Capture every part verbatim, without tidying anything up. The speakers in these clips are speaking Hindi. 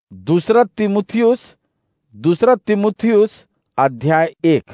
दूसरा तीमुथियुस दूसरा तीमुथियुस अध्याय एक।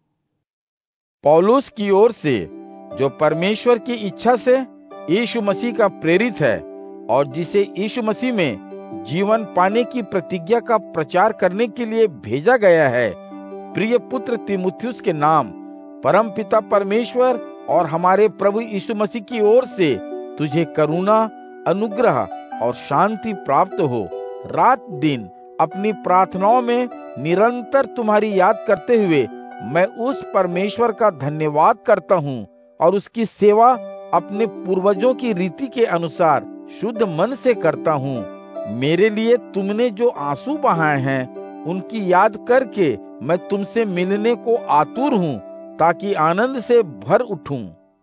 पौलुस की ओर से, जो परमेश्वर की इच्छा से यीशु मसीह का प्रेरित है और जिसे यीशु मसीह में जीवन पाने की प्रतिज्ञा का प्रचार करने के लिए भेजा गया है, प्रिय पुत्र तीमुथियुस के नाम परम पिता परमेश्वर और हमारे प्रभु यीशु मसीह की ओर से तुझे करुणा, अनुग्रह और शांति प्राप्त हो। रात दिन अपनी प्रार्थनाओं में निरंतर तुम्हारी याद करते हुए मैं उस परमेश्वर का धन्यवाद करता हूँ और उसकी सेवा अपने पूर्वजों की रीति के अनुसार शुद्ध मन से करता हूँ। मेरे लिए तुमने जो आंसू बहाए हैं उनकी याद करके मैं तुमसे मिलने को आतुर हूँ, ताकि आनंद से भर उठूं।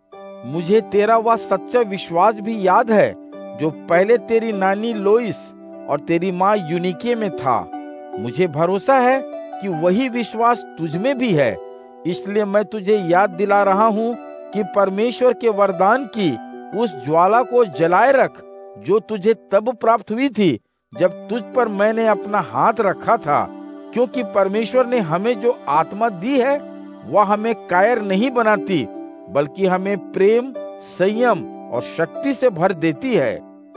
मुझे तेरा वह सच्चा विश्वास भी याद है जो पहले तेरी नानी लोइस और तेरी माँ यूनिके में था। मुझे भरोसा है कि वही विश्वास तुझ में भी है, इसलिए मैं तुझे याद दिला रहा हूँ कि परमेश्वर के वरदान की उस ज्वाला को जलाए रख जो तुझे तब प्राप्त हुई थी जब तुझ पर मैंने अपना हाथ रखा था। क्योंकि परमेश्वर ने हमें जो आत्मा दी है वह हमें कायर नहीं बनाती, बल्कि हमें प्रेम, संयम और शक्ति से भर देती है।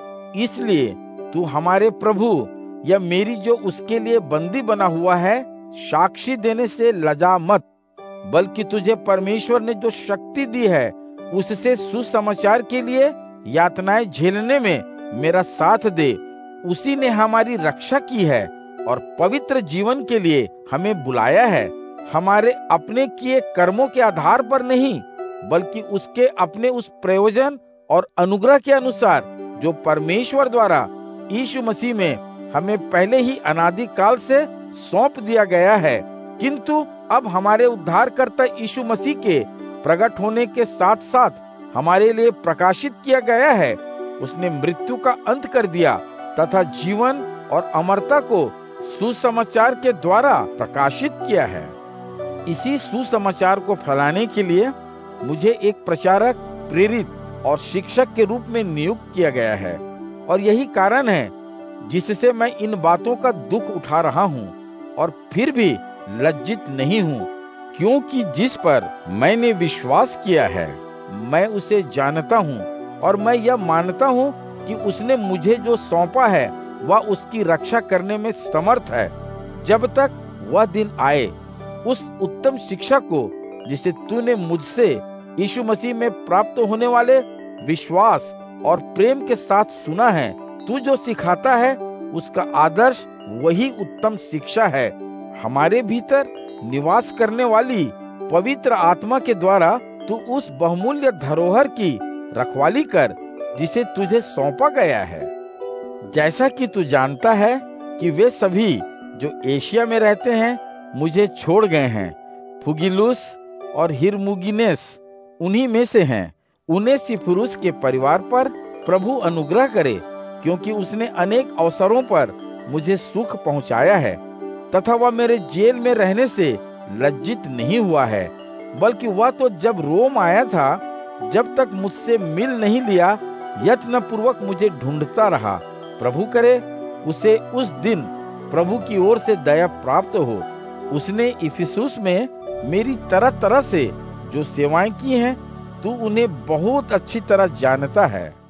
इसलिए तू हमारे प्रभु या मेरी जो उसके लिए बंदी बना हुआ है साक्षी देने से लजा मत, बल्कि तुझे परमेश्वर ने जो शक्ति दी है उससे सुसमाचार के लिए यातनाएं झेलने में मेरा साथ दे। उसी ने हमारी रक्षा की है और पवित्र जीवन के लिए हमें बुलाया है, हमारे अपने किए कर्मों के आधार पर नहीं, बल्कि उसके अपने उस प्रयोजन और अनुग्रह के अनुसार जो परमेश्वर द्वारा यीशु मसीह में हमें पहले ही अनादि काल से सौंप दिया गया है। किंतु अब हमारे उद्धारकर्ता यीशु मसीह के प्रकट होने के साथ साथ हमारे लिए प्रकाशित किया गया है। उसने मृत्यु का अंत कर दिया तथा जीवन और अमरता को सुसमाचार के द्वारा प्रकाशित किया है। इसी सुसमाचार को फैलाने के लिए मुझे एक प्रचारक, प्रेरित और शिक्षक के रूप में नियुक्त किया गया है, और यही कारण है जिससे मैं इन बातों का दुख उठा रहा हूँ और फिर भी लज्जित नहीं हूँ, क्योंकि जिस पर मैंने विश्वास किया है मैं उसे जानता हूँ और मैं यह मानता हूँ कि उसने मुझे जो सौंपा है वह उसकी रक्षा करने में समर्थ है, जब तक वह दिन आए। उस उत्तम शिक्षा को जिसे तूने मुझसे यीशु मसीह में प्राप्त होने वाले विश्वास और प्रेम के साथ सुना है, तू जो सिखाता है उसका आदर्श वही उत्तम शिक्षा है। हमारे भीतर निवास करने वाली पवित्र आत्मा के द्वारा तू उस बहुमूल्य धरोहर की रखवाली कर जिसे तुझे सौंपा गया है। जैसा कि तू जानता है कि वे सभी जो एशिया में रहते हैं मुझे छोड़ गए हैं। फुगिलुस और हिरमुगिनेस उन्हीं में से हैं। उनेसिफुरुस के परिवार पर प्रभु अनुग्रह करे, क्योंकि उसने अनेक अवसरों पर मुझे सुख पहुंचाया है तथा वह मेरे जेल में रहने से लज्जित नहीं हुआ है, बल्कि वह तो जब रोम आया था, जब तक मुझसे मिल नहीं लिया, यत्न पूर्वक मुझे ढूंढता रहा। प्रभु करे उसे उस दिन प्रभु की ओर से दया प्राप्त हो। उसने इफिसुस में मेरी तरह तरह से जो सेवाएं की हैं, तू उन्हें बहुत अच्छी तरह जानता है।